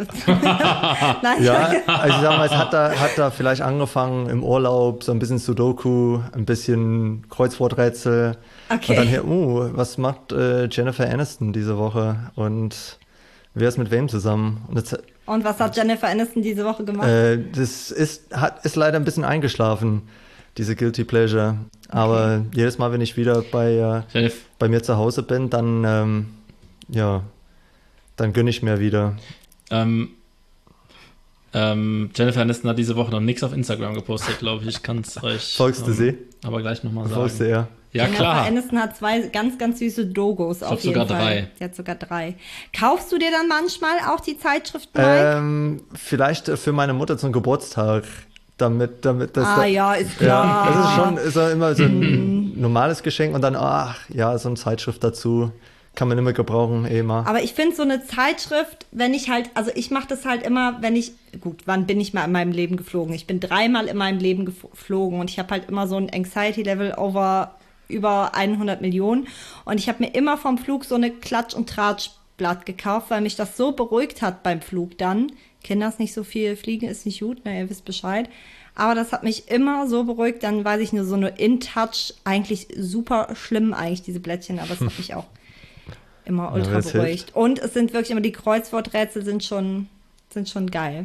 Nein, Ja, also ich sag mal, es hat da, hat da vielleicht angefangen im Urlaub, so ein bisschen Sudoku, ein bisschen Kreuzworträtsel. Okay. Und dann hier, uh, was macht äh, Jennifer Aniston diese Woche? Und wer ist mit wem zusammen? Und das, Und was hat Jennifer Aniston diese Woche gemacht? äh, das ist, hat, ist leider ein bisschen eingeschlafen, diese Guilty Pleasure. Aber jedes Mal, wenn ich wieder bei, äh, Jennifer, bei mir zu Hause bin, dann, ähm, ja, dann gönne ich mir wieder. ähm, ähm, Jennifer Aniston hat diese Woche noch nichts auf Instagram gepostet, glaube ich. Ich kann es euch Folgst du sie? aber gleich nochmal Folgst du sagen. eher? Ja, Jennifer klar. Aniston hat zwei ganz, ganz süße Dogos glaub auf jeden sogar Fall. drei. Sie hat sogar drei. Kaufst du dir dann manchmal auch die Zeitschrift, Mike? Ähm, vielleicht äh, für meine Mutter zum Geburtstag, damit, damit das. ah da, ja, ist ja, klar. das ist schon ist ja immer so ein normales Geschenk und dann, ach ja, so eine Zeitschrift dazu kann man immer gebrauchen, eh mal. Aber ich finde so eine Zeitschrift, wenn ich halt, also ich mache das halt immer, wenn ich, gut, wann bin ich mal in meinem Leben geflogen? Ich bin dreimal in meinem Leben geflogen und ich habe halt immer so ein Anxiety-Level over über hundert Millionen und ich habe mir immer vom Flug so eine Klatsch- und Tratschblatt gekauft, weil mich das so beruhigt hat beim Flug dann. Kinder ist nicht so viel, Fliegen ist nicht gut, na, ihr wisst Bescheid. Aber das hat mich immer so beruhigt, dann weiß ich nur so eine In-Touch, eigentlich super schlimm eigentlich, diese Blättchen, aber es hat mich auch immer ultra Ja, das beruhigt. hilft. Und es sind wirklich immer, die Kreuzworträtsel sind schon, sind schon geil.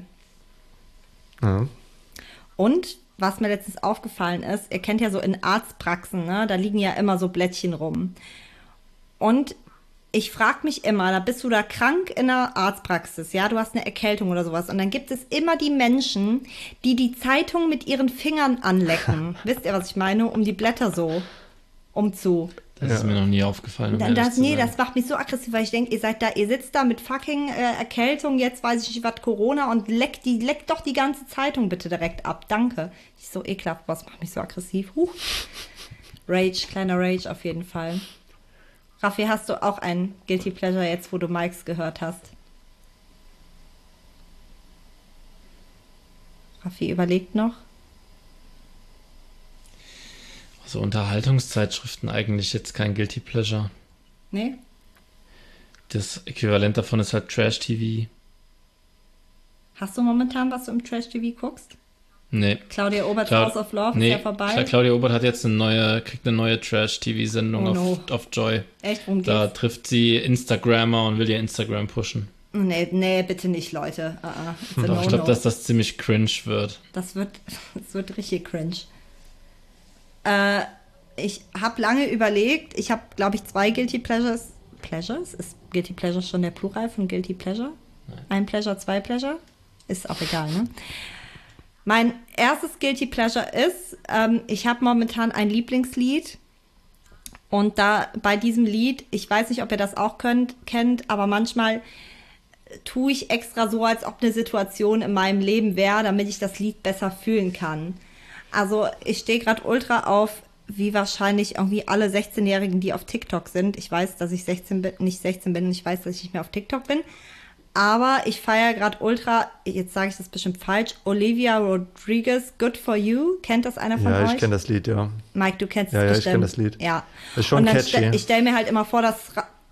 Ja. Und was mir letztens aufgefallen ist, ihr kennt ja so in Arztpraxen, ne, da liegen ja immer so Blättchen rum. Und ich frage mich immer, da bist du da krank in der Arztpraxis, ja, du hast eine Erkältung oder sowas. Und dann gibt es immer die Menschen, die die Zeitung mit ihren Fingern anlecken. Wisst ihr, was ich meine? Um die Blätter so umzu. Das ist Ja. mir noch nie aufgefallen. Um Dann ehrlich das, zu nee, sein. das macht mich so aggressiv, weil ich denke, ihr seid da, ihr sitzt da mit fucking äh, Erkältung, jetzt weiß ich nicht, was Corona und leckt die, leckt doch die ganze Zeitung bitte direkt ab. Danke. Ich so ekelhaft, was macht mich so aggressiv? Huh. Rage, kleiner Rage auf jeden Fall. Raffi, hast du auch ein Guilty Pleasure jetzt, wo du Mikes gehört hast? Raffi überlegt noch. Also Unterhaltungszeitschriften eigentlich jetzt kein Guilty Pleasure. Nee? Das Äquivalent davon ist halt Trash-T V. Hast du momentan was du im Trash-T V guckst? Nee. Claudia Oberts Clau- House of Love nee, ist ja vorbei. Klar, Claudia Obert hat jetzt eine neue, kriegt eine neue Trash-T V-Sendung Oh no. auf, auf Joy. Echt, worum Da geht's? trifft sie Instagrammer und will ihr Instagram pushen. Nee, nee, bitte nicht, Leute. Uh -uh. It's a Doch, ich no-no. glaube, dass das ziemlich cringe wird. Das wird, das wird richtig cringe. Äh, ich habe lange überlegt. Ich habe, glaube ich, zwei Guilty Pleasures. Pleasures? Ist Guilty Pleasure schon der Plural von Guilty Pleasure? Ein Pleasure, zwei Pleasure? Ist auch egal, ne? Mein erstes Guilty Pleasure ist, ähm, ich habe momentan ein Lieblingslied. Und da bei diesem Lied, ich weiß nicht, ob ihr das auch könnt, kennt, aber manchmal tue ich extra so, als ob eine Situation in meinem Leben wäre, damit ich das Lied besser fühlen kann. Also ich stehe gerade ultra auf, wie wahrscheinlich irgendwie alle sechzehnjährigen, die auf TikTok sind. Ich weiß, dass ich sechzehn bin, nicht sechzehn bin, und ich weiß, dass ich nicht mehr auf TikTok bin. Aber ich feiere gerade ultra, jetzt sage ich das bestimmt falsch, Olivia Rodriguez, Good For You. Kennt das einer von Ja, euch? ich kenne das Lied, ja. Mike, du kennst Ja, es ja, ich bestimmt. kenn das Lied. Ja. Ist schon Und dann catchy. Ste ich stelle mir halt immer vor, dass Ra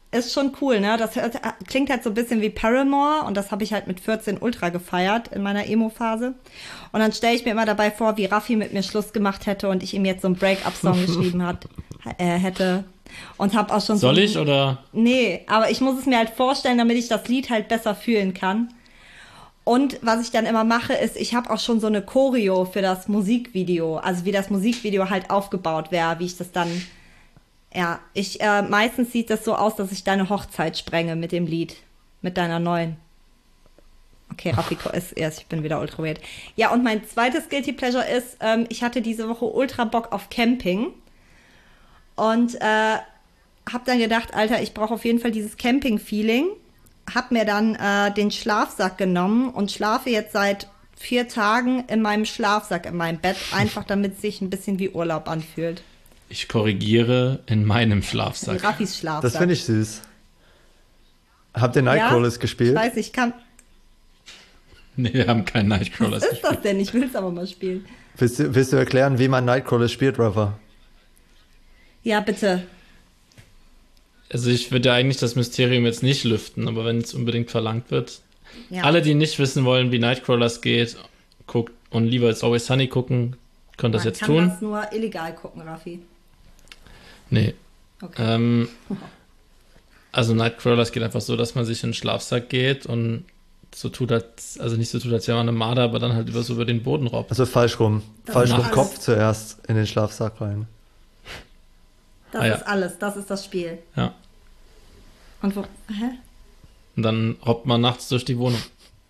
ist schon cool, ne? Das hört, klingt halt so ein bisschen wie Paramore und das habe ich halt mit vierzehn ultra gefeiert in meiner Emo-Phase. Und dann stelle ich mir immer dabei vor, wie Raffi mit mir Schluss gemacht hätte und ich ihm jetzt so einen Break-up-Song geschrieben hat, äh, hätte. Und habe auch schon Soll so... ich oder? Nee, aber ich muss es mir halt vorstellen, damit ich das Lied halt besser fühlen kann. Und was ich dann immer mache, ist, ich habe auch schon so eine Choreo für das Musikvideo. Also wie das Musikvideo halt aufgebaut wäre, wie ich das dann... Ja, ich, äh, meistens sieht das so aus, dass ich deine Hochzeit sprenge mit dem Lied. Mit deiner neuen. Okay, Raffi ist erst, ich bin wieder ultra weird. Ja, und mein zweites Guilty Pleasure ist, ähm, ich hatte diese Woche ultra Bock auf Camping. Und, äh, hab dann gedacht, Alter, ich brauche auf jeden Fall dieses Camping-Feeling. Hab mir dann, äh, den Schlafsack genommen und schlafe jetzt seit vier Tagen in meinem Schlafsack, in meinem Bett. Einfach, damit es sich ein bisschen wie Urlaub anfühlt. Ich korrigiere, in meinem Schlafsack. In Raffis Schlafsack. Das finde ich süß. Habt ihr Nightcrawlers ja, gespielt? Ich weiß, ich kann. Nee, wir haben keinen Nightcrawlers Was ist das denn? Ich will es aber mal spielen. Willst du, willst du erklären, wie man Nightcrawlers spielt, Rafa? Ja, bitte. Also ich würde ja eigentlich das Mysterium jetzt nicht lüften, aber wenn es unbedingt verlangt wird. Ja. Alle, die nicht wissen wollen, wie Nightcrawlers geht, guckt und lieber It's Always Sunny gucken, können das Man jetzt kann tun. das nur illegal gucken, Raffi. Nee. Okay. Ähm, also Nightcrawlers geht einfach so, dass man sich in den Schlafsack geht und so tut, als, also nicht so tut, als wäre man eine Marder, aber dann halt über so über den Boden robbt. Also falsch rum. Das falsch ist rum, alles. Kopf zuerst in den Schlafsack rein. Das Ah, ja. ist alles, das ist das Spiel. Ja. Und wo, hä? Und dann robbt man nachts durch die Wohnung.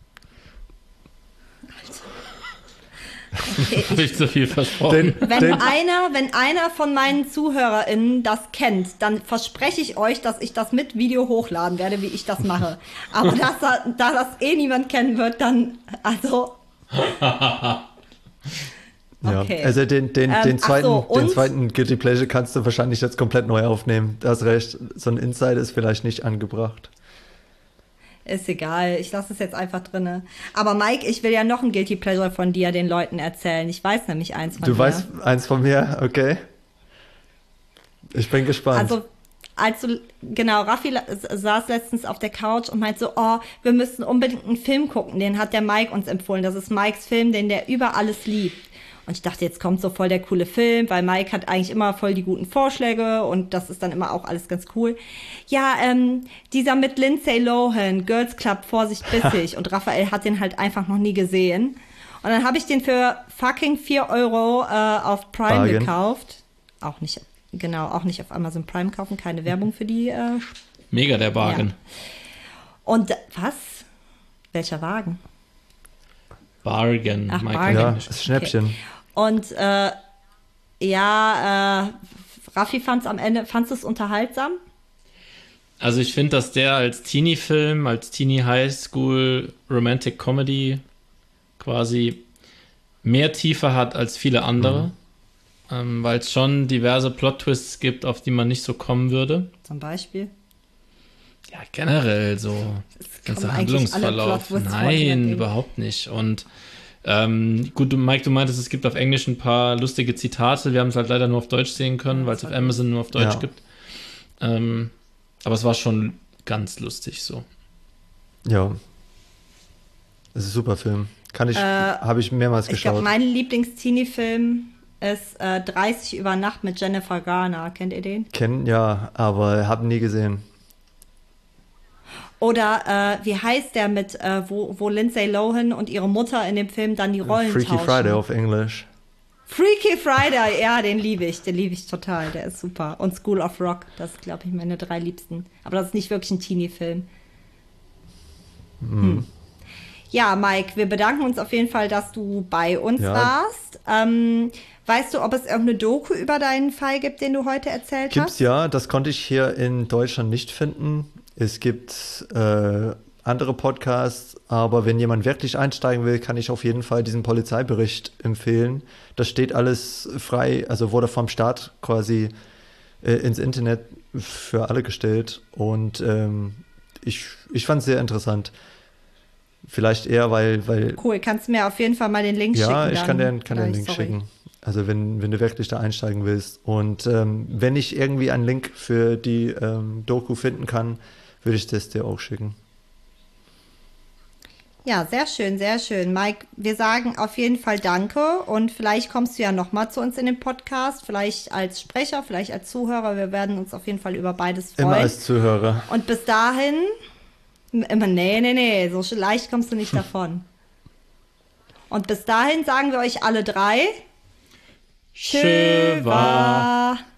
Okay, Habe ich zu viel versprochen. Den, Wenn den, einer, wenn einer von meinen ZuhörerInnen das kennt, dann verspreche ich euch, dass ich das mit Video hochladen werde, wie ich das mache. Aber dass, da da das eh niemand kennen wird, dann, also, okay. Ja, also den, den, Ähm, den, ach zweiten, so, den und- zweiten Guilty Pleasure kannst du wahrscheinlich jetzt komplett neu aufnehmen. Du hast recht, so ein Insider ist vielleicht nicht angebracht. Ist egal, ich lasse es jetzt einfach drinne. Aber Mike, ich will ja noch ein Guilty Pleasure von dir den Leuten erzählen. Ich weiß nämlich eins von Du dir. weißt eins von mir, okay? Ich bin gespannt. Also, als du, genau, Raffi la- saß letztens auf der Couch und meint so, oh, wir müssen unbedingt einen Film gucken. Den hat der Mike uns empfohlen. Das ist Mikes Film, den der über alles liebt. Und ich dachte, jetzt kommt so voll der coole Film, weil Mike hat eigentlich immer voll die guten Vorschläge und das ist dann immer auch alles ganz cool. Ja, ähm, dieser mit Lindsay Lohan, Girls Club, Vorsicht, bissig. Und Raphael hat den halt einfach noch nie gesehen. Und dann habe ich den für fucking vier Euro äh, auf Prime Bargain. gekauft. Auch nicht, genau, auch nicht auf Amazon Prime kaufen, keine Werbung für die. Äh, Mega der Bargain. Ja. Und was? Welcher Wagen? Bargain. Ach, Mike Bargain. ja, Englisch. das ist Schnäppchen. Und äh, ja, äh, Raffi fand's am Ende, fandst du es unterhaltsam? Also ich finde, dass der als Teenie-Film, als Teenie-Highschool Romantic Comedy quasi mehr Tiefe hat als viele andere, mhm. ähm, weil es schon diverse Plot-Twists gibt, auf die man nicht so kommen würde. Zum Beispiel? Ja, generell so. Ganzer kommen eigentlich alle Handlungsverlauf. Plot-Twists vor, die Nein, man denkt. überhaupt nicht. Und ähm, gut, du, Mike, du meintest, es gibt auf Englisch ein paar lustige Zitate. Wir haben es halt leider nur auf Deutsch sehen können, weil es auf Amazon nur auf Deutsch Ja. gibt. Ähm, aber es war schon ganz lustig so. Ja. Das ist ein super Film. Kann ich, Äh, habe ich mehrmals Ich glaube, geschaut. mein Lieblings-Teenie-Film ist äh, dreißig über Nacht mit Jennifer Garner. Kennt ihr den? Kennen, ja, aber habe nie gesehen. Oder äh, wie heißt der mit, äh, wo, wo Lindsay Lohan und ihre Mutter in dem Film dann die Rollen Freaky tauschen? Friday auf Englisch. Freaky Friday, ja, den liebe ich, den liebe ich total, der ist super. Und School of Rock, das ist, glaube ich, meine drei Liebsten. Aber das ist nicht wirklich ein Teenie-Film. Hm. Ja, Mike, wir bedanken uns auf jeden Fall, dass du bei uns Ja. warst. Ähm, weißt du, ob es irgendeine Doku über deinen Fall gibt, den du heute erzählt Gibt's hast? ja, das konnte ich hier in Deutschland nicht finden. Es gibt äh, andere Podcasts, aber wenn jemand wirklich einsteigen will, kann ich auf jeden Fall diesen Polizeibericht empfehlen. Das steht alles frei, also wurde vom Staat quasi äh, ins Internet für alle gestellt und ähm, ich, ich fand es sehr interessant. Vielleicht eher, weil, weil Cool, kannst du mir auf jeden Fall mal den Link schicken. ja, ich dann kann dir, kann dir einen gleich, Link sorry. schicken. Also wenn, wenn du wirklich da einsteigen willst. Und ähm, wenn ich irgendwie einen Link für die ähm, Doku finden kann, würde ich das dir auch schicken. Ja, sehr schön, sehr schön. Mike, wir sagen auf jeden Fall Danke und vielleicht kommst du ja nochmal zu uns in den Podcast, vielleicht als Sprecher, vielleicht als Zuhörer. Wir werden uns auf jeden Fall über beides freuen. Immer als Zuhörer. Und bis dahin, immer, nee, nee, nee, so leicht kommst du nicht davon. Und bis dahin sagen wir euch alle drei, Tschüss.